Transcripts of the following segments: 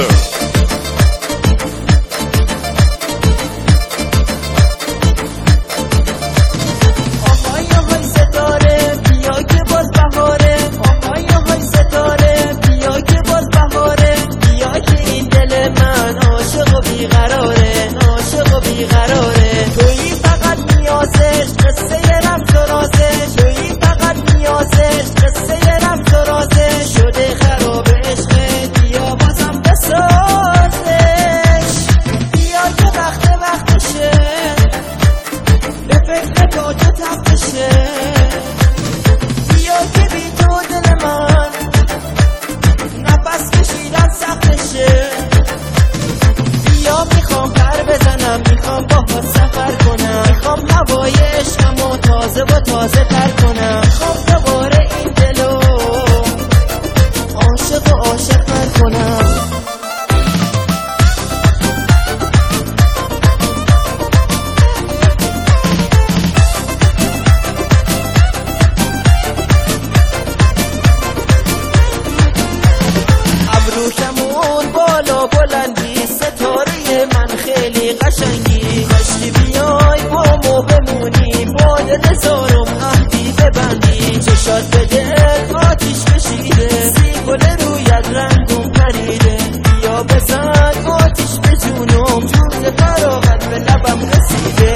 مستر. تویی فقط نیازش قصه رمز و رازش، تویی فقط نیازش قصه رمز و رازش، شده خراب عشقت بیا بازم بسازش، بیا که وقتشه به فکر تو تفتشه، بیا که بی تو دل من نفس کشیدن سختشه، بیا میخوام پر بزنم، میخوام باهات سفر کنم، میخوام هوای عشقمو تازه و تازه تر کنم، میخوام دوباره این دلو عاشق و عاشق تر کنم. ابروکمون بالا بلندی، ستاره من خیلی قشنگی، کاشکی بیای بامو بمونی، با دل زارم عهدی ببندی، چشات به دل آتیش کشیده، سی گل رویت رنگم پریده، بیا بزن آتیش به جونم، جون فراغت به لبم رسیده.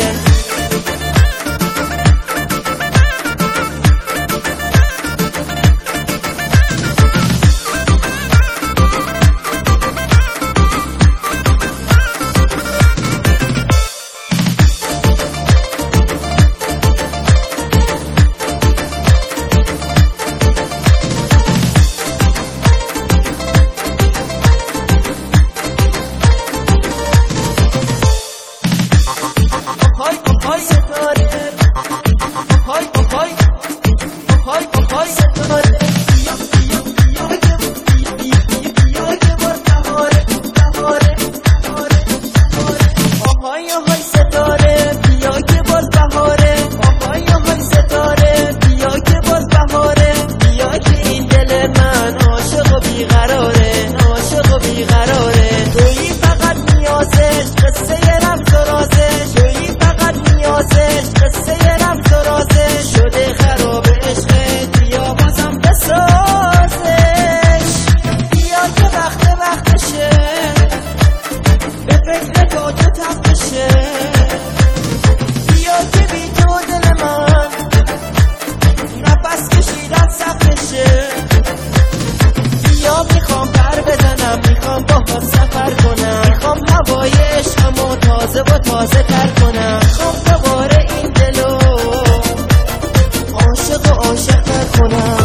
تویی فقط نیازش قصه رمز و رازش، تویی فقط نیازش قصه رمز و رازش، شده خراب عشقت بیا بازم بسازش، بیا که وقتشه به فکر تو تفتشه، بیا که بی تو دل من نفس کشیدن سختشه، بیا میخوام پر بزنم، میخوام باهات سفر کنم، میخوام هوای عشقمو تازه و تازه تر کنم، میخوام دوباره این دلو عاشق و عاشق تر کنم.